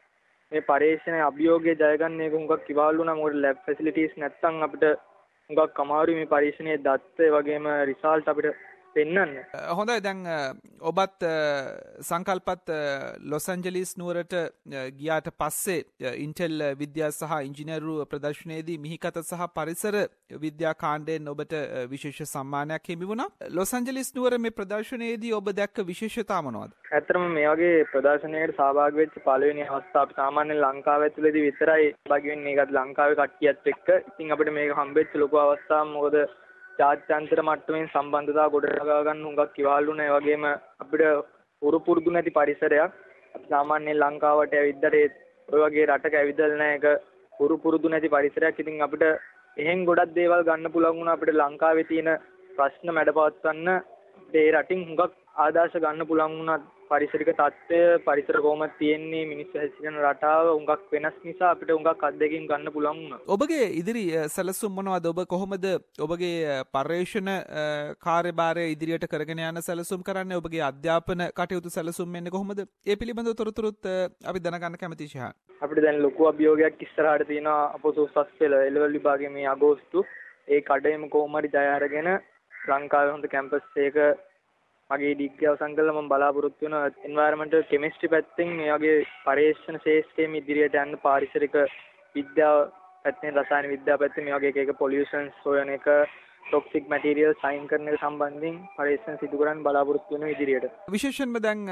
[SPEAKER 5] මේ පරීක්ෂණයේ අභියෝගය ජය ගන්න එක හුඟක් කිවාලු වුණා. මොකද ලැබ් ෆැසිලිටිස් නැත්තම් අපිට හුඟක් අමාරුයි මේ පරීක්ෂණයේ දත්ත ඒ වගේම රිසල්ට් අපිට පෙන්වන්න.
[SPEAKER 1] හොඳයි දැන් ඔබත් සංකල්පත් ලොස් ඇන්ජලිස් නුවරට ගියාට පස්සේ ඉන්ටෙල් විද්‍යා සහ ඉංජිනේරු ප්‍රදර්ශනයේදී මිහිකත සහ පරිසර විද්‍යා කාණ්ඩයෙන් ඔබට විශේෂ සම්මානයක් හිමි වුණා. ලොස් ඇන්ජලිස් නුවර මේ ප්‍රදර්ශනයේදී ඔබ දැක්ක විශේෂතා මොනවද?
[SPEAKER 5] ඇත්තටම මේ වගේ ප්‍රදර්ශනයකට සහභාගී වෙච්ච පළවෙනි අවස්ථාව අපි සාමාන්‍යයෙන් ලංකාව ඇතුළේදී විතරයි භාගී වෙන්නේ. ඒකත් ලංකාවේ කට්ටියත් එක්ක. ඉතින් අපිට මේක හම්බෙච්ච ලොකු අවස්ථාවක්. මොකද ජාත්‍යන්තර මට්ටමින් සම්බන්ධතාව ගොඩනගා ගන්න හුඟක් ඉවහල් වුණා. ඒ වගේම අපිට පුරුදු නැති පරිසරයක්. අපි සාමාන්‍යයෙන් ලංකාවට ඇවිද්දාට ඔය වගේ රටක ඇවිදලා නැහැ. ඒක පුරුදු නැති පරිසරයක්. ඉතින් අපිට එහෙන් ගොඩක් දේවල් ගන්න පුළුවන් වුණා. අපිට ලංකාවේ තියෙන ප්‍රශ්න මැඩපවත්වන්න ඒ රටින් හුඟක් ආදර්ශ ගන්න පුළුවන් වුණා. පරිසරික තත්ත්වය, පරිසර කොහොමද තියෙන්නේ, මිනිස්සු හැසිරෙන රටාව හුඟක් වෙනස් නිසා අපිට හුඟක් අත්දැකීම් ගන්න පුළුවන් වුණා.
[SPEAKER 1] ඔබගේ ඉදිරි සැලසුම් මොනවද? ඔබ කොහොමද ඔබගේ පර්යේෂණ කාර්යභාරය ඉදිරියට කරගෙන යන සැලසුම් කරන්නේ? ඔබගේ අධ්‍යාපන කටයුතු සැලසුම් වෙන්නේ කොහොමද? ඒ පිළිබඳව තොරතුරුත් අපි දැනගන්න කැමතියි ශිහාන්.
[SPEAKER 5] අපිට දැන් ලොකු අභියෝගයක් ඉස්සරහට තියෙනවා. අපොසෝසස් පෙළ එලෙවල් විභාගයේ මේ අගෝස්තු ඒ කඩේම කොහොම හරි ජය අරගෙන ලංකාවේ හොඳ කැම්පස් එකක මගේ ඩිග්‍රී අවසන් කළා. මම බලාපොරොත්තු වෙනවා එන්වයරන්මන්ටල් කෙමිස්ට්‍රි පැත්තෙන් මේ වගේ පර්යේෂණ ශාස්ත්‍රයේ ඉදිරියට යන්න, පාරිසරික විද්‍යාව පැත්තෙන්, රසායන විද්‍යාව පැත්තෙන් මේ වගේ එක පොලියුෂන්ස් හොයන එක, ටොක්සික් මැටීරියල් සයින් කරන එක සම්බන්ධයෙන් පර්යේෂණ සිදු කරන්න බලාපොරොත්තු වෙන ඉදිරියට.
[SPEAKER 1] විශේෂයෙන්ම දැන්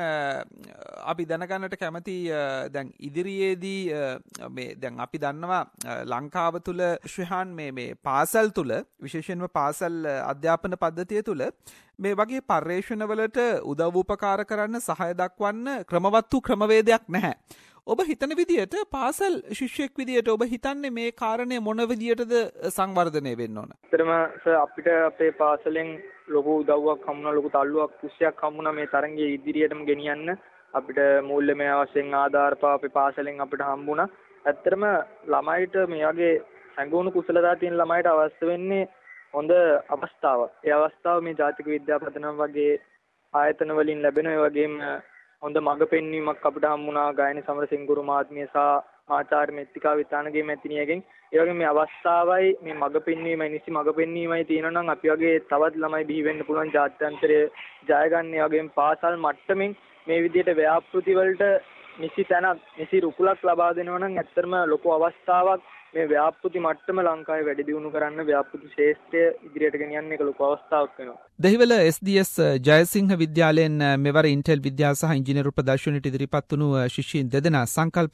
[SPEAKER 1] අපි දැනගන්නට කැමති දැන් ඉදිරියේදී මේ දැන් අපි දන්නවා ලංකාව තුල ශ්‍රහාන් මේ පාසල් තුල විශේෂයෙන්ම පාසල් අධ්‍යාපන පද්ධතිය තුල මේ වගේ පර්යේෂණවලට උදව් උපකාර කරන්න සහාය දක්වන්න ක්‍රමවත් වූ ක්‍රමවේදයක් නැහැ. ඔබ හිතන විදියට පාසල් ශිෂ්‍යෙක් විදියට ඔබ හිතන්නේ මේ කාරණය මොන විදියටද සංවර්ධනය වෙන්න ඕන?
[SPEAKER 5] ඇත්තටම අපිට අපේ පාසලෙන් ලොකු උදව්වක් හම්බුණා, ලොකු තල්ලුවක් පුෂ්‍යයක් හම්බුණා මේ තරංගයේ ඉදිරියටම ගෙනියන්න. අපිට මූල්‍යමය වශයෙන් ආධාරපා අපේ පාසලෙන් අපිට හම්බුණා. ඇත්තටම ළමයිට මේ වගේ සංගුණ කුසලතා තියෙන ළමයිට අවශ්‍ය වෙන්නේ හොඳ අවස්ථාවක්. ඒ අවස්ථාව මේ ජාතික විද්‍යාපදනම් වගේ ආයතන වලින් ලැබෙන, ඒ වගේම හොඳ මඟ පෙන්වීමක් අපිට හම්බුණා ගායන සමරසිංහ ගුරු මහත්මිය සහ ආචාර්ය මෙත්තිකා විතානගේ මැතිණියගෙන්. ඒ වගේම මේ අවස්ථාවයි මේ මඟ පෙන්වීමයි, නිසි මඟ පෙන්වීමයි තියෙනවා නම් අපි වගේ තවත් ළමයි බිහි වෙන්න පුළුවන්, ජාත්‍යන්තරයේ ජය ගන්න. ඒ වගේම පාසල් මට්ටමින් මේ විදිහට ව්‍යාපෘති වලට නිසි තැනක්, නිසි රුකුලක් ලබා දෙනවා නම් ඇත්තටම ලොකු අවස්ථාවක්. මේ ව්‍යාපෘති මට්ටම ලංකාවේ වැඩි දියුණු කරන්න, ව්‍යාපෘති ශාස්ත්‍රය ඉදිරියට ගෙනියන්න එක ලොකු අවස්ථාවක් වෙනවා.
[SPEAKER 1] දෙහිවල SDS ජයසිංහ විද්‍යාලයෙන් මෙවර ඉන්ටෙල් විද්‍යාව සහ ඉංජිනේරු ප්‍රදර්ශනයට ඉදිරිපත් වුණු ශිෂ්‍යයින් දෙදෙනා සංකල්ප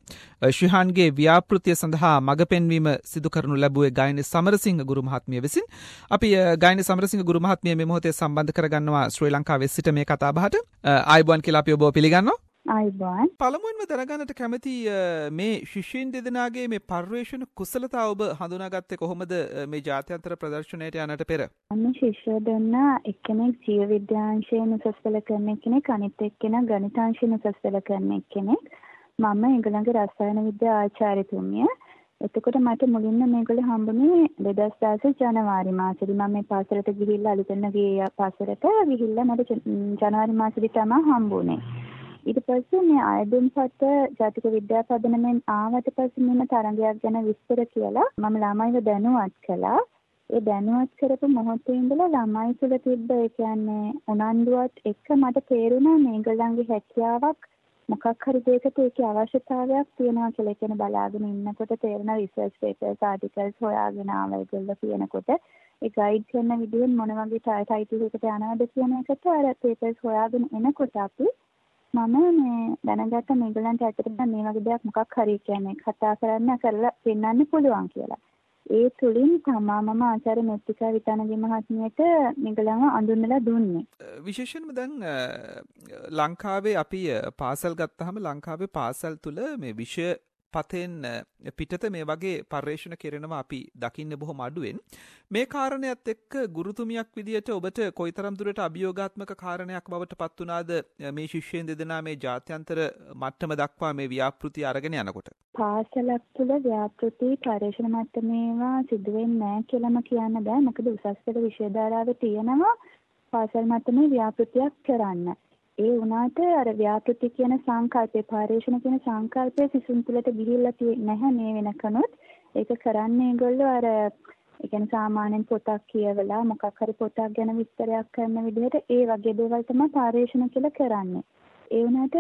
[SPEAKER 1] සහ ශිහාන්ගේ ව්‍යාපෘතිය සඳහා මඟ පෙන්වීම සිදු කරනු ලැබුවේ ගායන සමරසිංහ ගුරු මහත්මිය විසින්. අපි ගායන සමරසිංහ ගුරු මහත්මිය මේ මොහොතේ සම්බන්ධ කරගන්නවා ශ්‍රී ලංකාවේ සිට මේ කතා බහට. ආයිබෝන් කියලා අපි ඔබව පිළිගන්නවා.
[SPEAKER 6] ආයිබෝන්.
[SPEAKER 1] පළමුවෙන්ම දැනගන්නට කැමති මේ ශිෂ්‍යයින් දෙදෙනාගේ මේ පර්යේෂණ කුසලතාව ඔබ හඳුනාගත්තේ කොහොමද මේ ජාත්‍යන්තර ප්‍රදර්ශනයට යන්නට පෙර?
[SPEAKER 6] අන්න ශිෂ්‍ය දෙන්න එක්කෙනෙක් ජීව විද්‍යාංශයෙන් උසස් පෙළ කරන කෙනෙක්, අනිත් එක්කෙනා ගණිතාංශයෙන් උසස් පෙළ කරන කෙනෙක්. මම ඒගොල්ලන්ගේ රසායන විද්‍යා ආචාර්යතුමිය. එතකොට මට මුලින්ම මේගොල්ලෝ හම්බුනේ 2016 ජනවාරි මාසෙදි. මම මේ පාසලට ගිහිල්ලා අලුතෙන් ගියේ පාසලට ගිහිල්ලා මට ජනවාරි මාසෙදි තමයි හම්බුනේ. ඊට පස්සේ මේ ආයතනපත ජාතික විද්‍යාපදනමෙන් ආවට පස්සේ මෙන්න තරංගයක් ගැන විස්තර කියලා මම ළමයිව දැනුවත් කළා. ඒ දැනුවත් කරපු මොහොතේ ඉඳලා ළමයි තුළ තිබ්බ ඒ කියන්නේ උනන්දුවත් එක්ක මට තේරුණා මේගොල්ලන්ගේ හැකියාවක් මොකක් හරි දෙයකට ඒකේ අවශ්‍යතාවයක් තියෙනවා කියලා. ඒ කියන්නේ බලාගෙන ඉන්නකොට තේරෙන රිසර්ච් පේපර්ස්, ආටිකල්ස් හොයාගෙන ආවා ඒගොල්ලෝ කියනකොට ඒ ගයිඩ් කරන විදිහෙන් මොන වගේ ටයිටල් එකකට යනවද කියන එකට අර පේපර්ස් හොයාගෙන එනකොට අපි මම මේ දැනගත්ත මේගොල්ලන්ට ඇත්තටම මේ වගේ දෙයක් මොකක් හරි කියන්නේ කතා කරන්න කරලා පෙන්වන්න පුළුවන් කියලා. ඒ තුලින් තමයි මම ආචාර්ය මෙත්තිකා විතානගේ මහත්මියට මේගොල්ලන්ව අඳුන්වලා දුන්නේ.
[SPEAKER 1] විශේෂයෙන්ම දැන් ලංකාවේ අපි පාසල් ගත්තාම ලංකාවේ පාසල් තුල මේ විෂය පතෙන් පිටත මේ වගේ පර්යේෂණ කෙරෙනවා අපි දකින්න බොහොම අඩුවෙන්. මේ කාරණයත් එක්ක ගුරුතුමියක් විදියට ඔබට කොයිතරම් දුරට අභියෝගාත්මක කාරණයක් බවට පත් වුණාද මේ ශිෂ්‍යයන් දෙදෙනා මේ ජාත්‍යන්තර මට්ටම දක්වා මේ ව්‍යාපෘති අරගෙන යනකොට?
[SPEAKER 6] පාසලක් තුළ ව්‍යාපෘති පර්යේෂණ මට්ටමේවා සිදු වෙන්නේ නැහැ කියලාම කියන්න බෑ. මොකද උසස් පෙළ විෂය ධාරාවේ තියෙනවා පාසල් මට්ටමේ ව්‍යාපෘතියක් කරන්න. ඒ වුණාට අර ව්‍යාපෘති කියන සංකල්පේ, පර්යේෂණ කියන සංකල්පය සිසුන් තුළට ගිහිල්ලා නැහැ මේ වෙනකනොත්. ඒක කරන්නේ ඒගොල්ලෝ අර ඒ කියන්නේ සාමාන්‍යයෙන් පොතක් කියවලා මොකක් හරි පොතක් ගැන විස්තරයක් කරන විදිහට ඒ වගේ දේවල් තමයි පර්යේෂණ කියලා කරන්නේ. ඒ වුණාට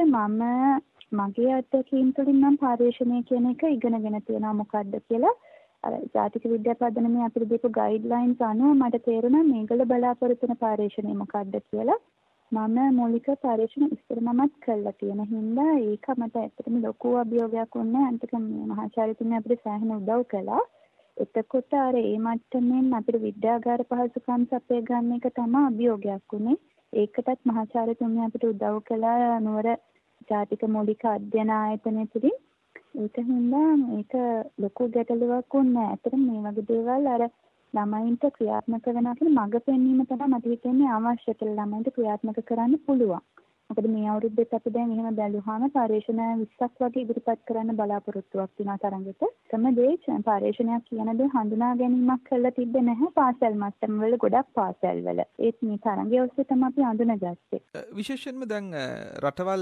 [SPEAKER 6] මගේ අත්දැකීම් තුළින් නම් පර්යේෂණය කියන එක ඉගෙනගෙන තියෙනවා මොකද්ද කියලා. අර ජාතික විද්‍යා පදනමේ අපිට දීපු ගයිඩ්ලයින්ස් අනුව මට තේරුණා මේගොල්ලෝ බලාපොරොත්තු වෙන පර්යේෂණය මොකද්ද කියලා. මම මූලික පර්යේෂණ ඉස්සරමත් කළා තියෙන හින්දා ඒක මට ඇත්තටම ලොකු අභියෝගයක් වුණේ. අන්තික මහාචාර්යතුමිය අපිට සෑහෙන උදව් කළා. එතකොට අර ඒ මට්ටමින් අපිට විද්‍යාගාර පහසුකම් සපය ගන්න එක තමයි අභියෝගයක් වුණේ. ඒකටත් මහාචාර්යතුමිය අපිට උදව් කළා නුවර ජාතික මූලික අධ්‍යයන ආයතනය තුළින්. ඒක හින්දා මේක ලොකු ගැටලුවක් වුණේ. ඇත්තටම මේ වගේ දේවල් අර ළමයින්ට ක්‍රියාත්මක වෙනවා කියන මඟ පෙන්වීම තමයි මට හිතෙන්නේ අවශ්‍ය කියලා. ළමයින්ට ක්‍රියාත්මක කරන්න පුළුවන්. මොකද මේ අවුරුද්දේත් අපි දැන් එහෙම බැලුවාම පර්යේෂණ 20ක් වගේ ඉදිරිපත් කරන්න බලාපොරොත්තුවක් තියෙනවා තරඟෙට. තමයි පර්යේෂණයක් කියන දේ හඳුනා ගැනීමක් කරලා තිබ්බේ නැහැ පාසල් මට්ටම වල ගොඩක් පාසල් වල. ඒත් මේ තරඟය ඔස්සේ තමයි අපි හඳුනාගත්තේ.
[SPEAKER 1] විශේෂයෙන්ම දැන් රටවල්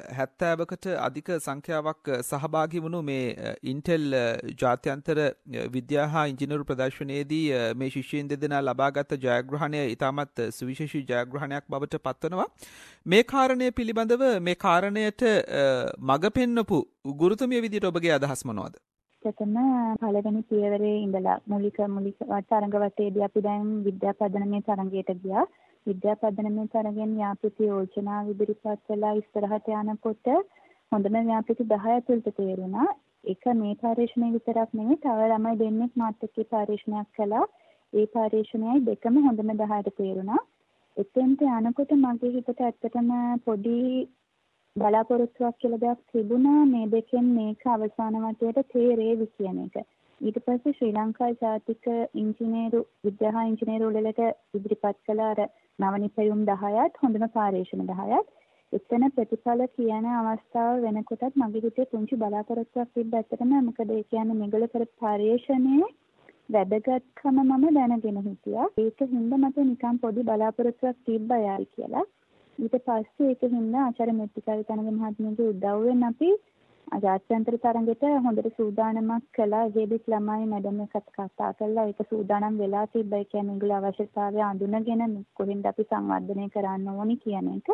[SPEAKER 1] 70කට අධික සංඛ්‍යාවක් සහභාගී වුණු මේ ඉන්ටෙල් ජාත්‍යන්තර විද්‍යා හා ඉංජිනේරු ප්‍රදර්ශනයේදී මේ ශිෂ්‍යයන් දෙදෙනා ලබාගත් ජයග්‍රහණය ඉතාමත් සුවිශේෂී ජයග්‍රහණයක් බවට පත්වනවා. මේ කාරණය පිළිබඳව මේ කාරණයට මඟ පෙන්වපු ගුරුතුමිය විදිහට ඔබගේ අදහස් මොනවද?
[SPEAKER 6] එතන පළවෙනි පියවරේ ඉඳලා මූලික තරඟ වටේදී අපි දැන් විද්‍යා පදනමේ තරඟයට ගියා. විද්‍යා පදනමේ තරගෙන් ව්‍යාපෘති යෝජනා ඉදිරිපත් වෙලා ඉස්සරහට යනකොට හොඳම ව්‍යාපෘති 10 ඇතුළත තේරුණා. ඒක මේ පරීක්ෂණය විතරක් නෙවෙයි තව ළමයි දෙන්නෙක් මාත් එක්ක පරීක්ෂණයක් කළා. ඒ පරීක්ෂණයයි දෙකම හොඳම 10ට තේරුණා. එතෙන්ට යනකොට මගේ හිතට ඇත්තටම පොඩි බලාපොරොත්තුවක් කියලා දෙයක් තිබුණා. මේ දෙකෙන් මේක අවසාන වටේට තේරෙවි කියන එක. ඊට පස්සේ ශ්‍රී ලංකා ජාතික ඉංජිනේරු විද්‍යා ඉංජිනේරු වලට ඉදිරිපත් කළ අර නවනිපැයුම් 10ත් හොඳම පරීක්ෂණ 10ත් එතන ප්‍රතිඵල කියන අවස්ථාව වෙනකොටත් මගේ හිතේ පුංචි බලාපොරොත්තුවක් තිබ්බ. ඇත්තටම මොකද ඒ කියන්නේ මේගොල්ලෝ කර පරීක්ෂණයේ වැදගත්කම මම දැනගෙන හිටියා. ඒක හින්දා මට නිකන් පොඩි බලාපොරොත්තුවක් තිබ්බා යායි කියලා. ඊට පස්සේ ඒක හින්දා ආචාර්ය මෙත්තිකාරී තනග මහත්මියගේ උදව්වෙන් අපි ජාත්‍යන්තර තරඟෙට හොඳට සූදානමක් කළා. ඒකෙදිත් ළමයි මැඩම් එකත් කතා කළා. ඒක සූදානම් වෙලා තිබ්බා. ඒ කියන්නේ ඒගොල්ලෝ අවශ්‍යතාවය අඳුනගෙන කොහෙන්ද අපි සංවර්ධනය කරන්න ඕනි කියන එක.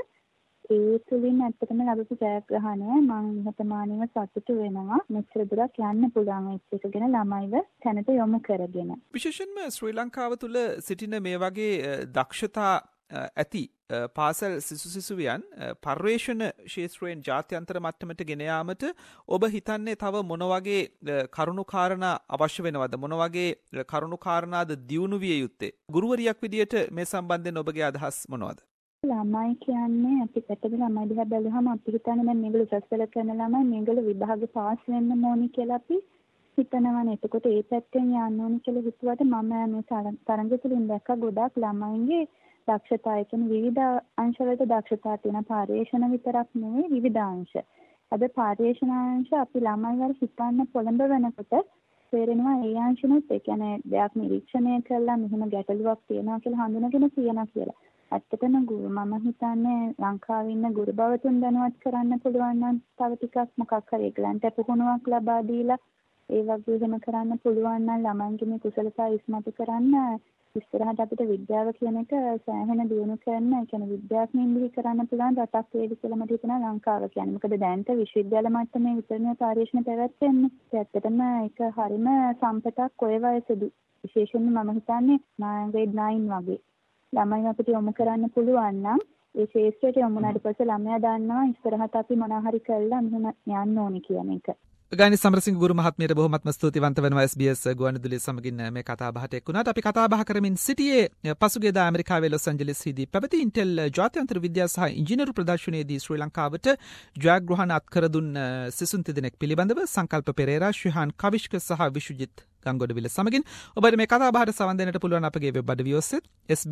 [SPEAKER 6] ඒ තුලින් ඇත්තටම ලැබපු ජයග්‍රහණය මම හිතමානීව සතුටු වෙනවා. මෙච්චර දුරක් යන්න පුළුවන් ඒක ගැන ළමයිව තැනට යොමු කරගෙන.
[SPEAKER 1] විශේෂයෙන්ම ශ්‍රී ලංකාව තුළ සිටින මේ වගේ දක්ෂතා ඇති පාසල් සිසුසිසුවියන් පර්යේෂණ ක්ෂේත්‍රයෙන් ජාත්‍යන්තර මට්ටමට ගෙන යාමට ඔබ හිතන්නේ තව මොන වගේ කරුණු කාරණා අවශ්‍ය වෙනවද? මොන වගේ කරුණු කාරණාද දියුණු විය යුත්තේ? ගුරුවරියක් විදියට මේ සම්බන්ධයෙන් ඔබගේ අදහස් මොනවද?
[SPEAKER 6] ළමයි කියන්නේ අපි පැත්තක ළමයි දිහා බැලුවම අපි හිතන්නේ දැන් මේගොල්ලෝ සස්වල කරන ළමයි මේගොල්ලෝ විභාගෙ පාස් වෙන්න ඕනි කියලා අපි හිතනවානේ. එතකොට ඒ පැත්තෙන් යන්න ඕනි කියලා හිතුවට මම මේ තරඟ තුලින් දැක්ක ගොඩක් ළමයින්ගේ දක්ෂතා කියන්නේ විවිධ අංශවලට දක්ෂතා තියෙන පර්යේෂණ විතරක් නෙවෙයි විවිධ අංශ. අද පර්යේෂණ අංශ අපි ළමයි වල හිතන්න පොළඹ වෙනකොට තේරෙනවා ඒ අංශනොත් ඒ කියන්නේ දෙයක් නිරීක්ෂණය කළා මෙහෙම ගැටලුවක් තියෙනවා කියලා හඳුනගෙන කියනවා කියලා. ඇත්තටම මම හිතන්නේ ලංකාවේ ඉන්න ගුරු භවතුන් දැනුවත් කරන්න පුළුවන් නම් තව ටිකක් මොකක් හරි ඒගලන්ට පුහුණුවක් ලබා දීලා ඒ වගේ එහෙම කරන්න පුළුවන් නම් ළමයින්ගේ මේ කුසලතා ඉස්මතු කරන්න ඉස්සරහට අපිට විද්‍යාව කියන එක සෑහෙන දියුණු කරන්න ඒ කියන්නේ විද්‍යාඥයින් බිහි කරන්න පුළුවන් රටක් වේවි කියලා මට හිතෙනවා ලංකාව කියන්නේ. මොකද දැන්ට විශ්වවිද්‍යාල මට්ටමේ විතරනේ පරීක්ෂණ පැවැත්වෙන්නේ. ඇත්තටම ඒක හරිම සම්පතක් ඔය වයසේදී. විශේෂයෙන්ම මම හිතන්නේ grade 9 වගේ ළමයි අපිට යොමු කරන්න පුළුවන් නම් ඒ ශේෂ්ත්‍රයට යොමු වුණාට පස්සේ ළමයා දන්නවා ඉස්සරහට අපි මොනවා හරි කළා මෙහෙම යන්න ඕනේ කියන එක.
[SPEAKER 1] ගායනි සමරසිංහ ගුරු මහත්මියට බොහොමත්ම ස්තුතිවන්ත වෙනවා SBS ගුවන්විදුලිය සමගින් මේ කතා බහට එක් වුණාට. අපි කතා බහ කරමින් සිටියේ පසුගියදා ඇමරිකාවේ ලොස් ඇන්ජලිස්හිදී පැවති ඉන්ටෙල් ජාත්‍යන්තර විද්‍යා සහ ඉංජිනේරු ප්‍රදර්ශනයේදී ශ්‍රී ලංකාවට ජයග්‍රහණ අත්කර දුන් සිසුන් තිදෙනෙක් පිළිබඳව සංකල්ප පෙරේරා, ශ්‍රීහාන් කවිෂ්ක සහ විශුජිත් ගංගොඩවිල සමගින් ඔබට මේ කතා බහට සවන් දෙන්නට පුළුවන් අපගේ වෙබ් අඩවිය ඔස්සේ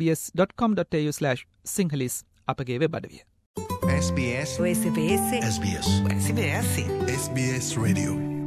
[SPEAKER 1] sbs.com.au/sinhalese අපගේ වෙබ් අඩවිය.
[SPEAKER 7] SBS SBS SBS SBS Radio